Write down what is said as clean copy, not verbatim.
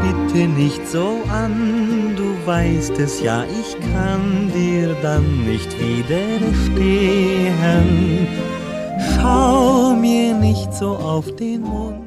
bitte nicht so an, du weißt es ja, ich kann dir dann nicht widerstehen. Schau mir nicht so auf den Mund.